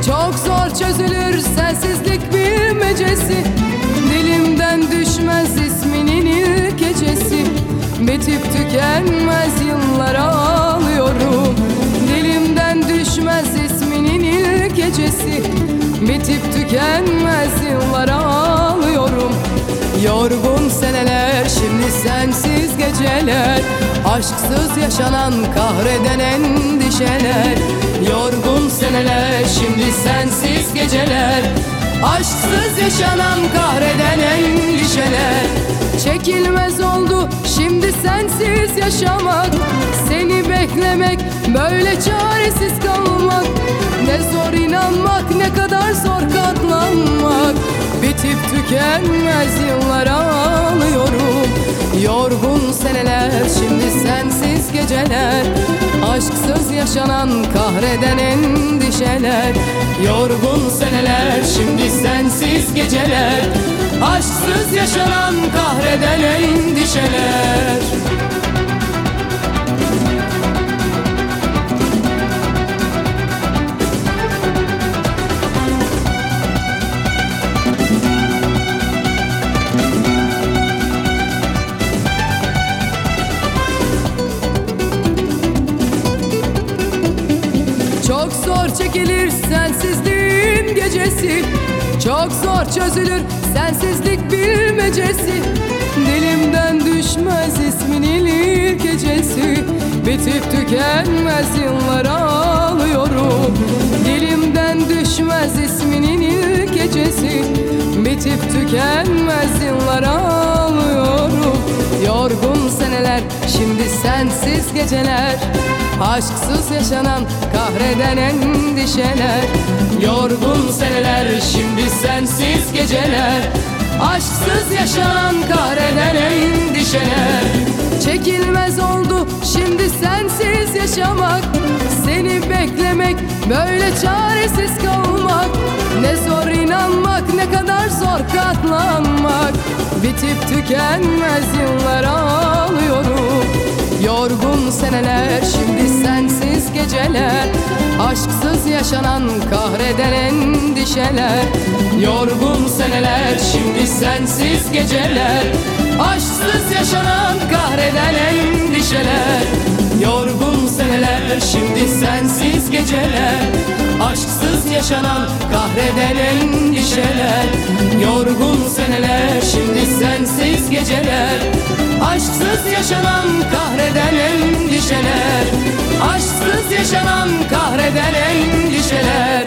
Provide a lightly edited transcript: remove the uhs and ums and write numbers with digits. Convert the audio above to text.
Çok zor çözülür sensizlik bilmecesi. Dilimden düşmez isminin ilk gecesi. Bitip tükenmez yıllar ağlıyorum. Dilimden düşmez isminin ilk gecesi. Bitip tükenmez yıllar ağlıyorum. Yorgun seneler, şimdi sensiz geceler. Aşksız yaşanan kahreden endişeler. Yorgun seneler, şimdi sensiz geceler. Aşksız yaşanan kahreden endişeler. Çekilmez oldu şimdi sensiz yaşamak. Seni beklemek, böyle çaresiz kalmak. Ne zor inanmak, ne kadar zor katlanmak. Bitip tükenmez yıllar ağlıyorum. Yorgun seneler, şimdi sensiz geceler. Aşksız yaşanan kahreden endişeler. Yorgun seneler, şimdi sensiz geceler. Aşksız yaşanan kahreden endişeler. Çok zor çekilir sensizliğin gecesi. Çok zor çözülür sensizlik bilmecesi. Dilimden düşmez isminin ilk gecesi. Bitip tükenmez yıllar ağlıyorum. Dilimden düşmez isminin ilk gecesi. Bitip tükenmez yıllar ağlıyorum. Yorgun seneler, şimdi sensiz geceler. Aşksız yaşanan kahreden endişeler. Yorgun seneler, şimdi sensiz geceler. Aşksız yaşanan kahreden endişeler. Çekilmez oldu şimdi sensiz yaşamak. Seni beklemek, böyle çaresiz kalmak. Ne zor inanmak, ne kadar zor katlanmak. Bitip tükenmez yıllar ağlıyorum. Yorgun seneler, şimdi sensiz geceler. Aşksız yaşanan kahreden endişeler. Yorgun seneler, şimdi sensiz geceler. Aşksız yaşanan kahreden endişeler. Yorgun seneler, şimdi sensiz geceler. Aşksız yaşanan kahreden endişeler. Yorgun seneler, şimdi sensiz geceler. Aşksız yaşanan kahreden endişeler. Aşksız yaşanan kahreden endişeler.